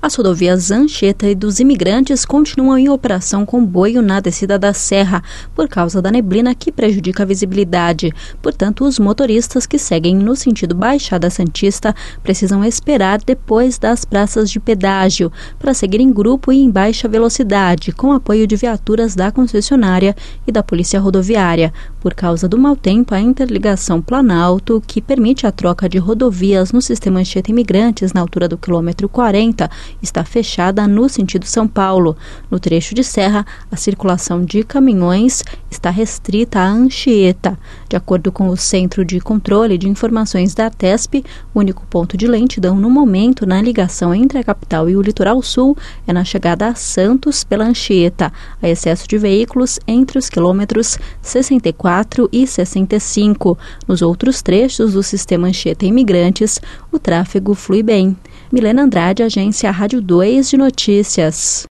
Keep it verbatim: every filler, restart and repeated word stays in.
As rodovias Anchieta e dos Imigrantes continuam em operação comboio na descida da serra, por causa da neblina que prejudica a visibilidade. Portanto, os motoristas que seguem no sentido Baixada Santista precisam esperar depois das praças de pedágio, para seguir em grupo e em baixa velocidade, com apoio de viaturas da concessionária e da Polícia Rodoviária. Por causa do mau tempo, a interligação Planalto, que permite a troca de rodovias no sistema Anchieta Imigrantes na altura do quilômetro quarenta, está fechada no sentido São Paulo. No trecho de serra, a circulação de caminhões está restrita à Anchieta. De acordo com o Centro de Controle de Informações da Artesp, o único ponto de lentidão no momento na ligação entre a capital e o litoral sul é na chegada a Santos pela Anchieta. Há excesso de veículos entre os quilômetros sessenta e quatro e sessenta e cinco. Nos outros trechos do sistema Anchieta Imigrantes, o tráfego flui bem. Milena Andrade, Agência Rádio dois de Notícias.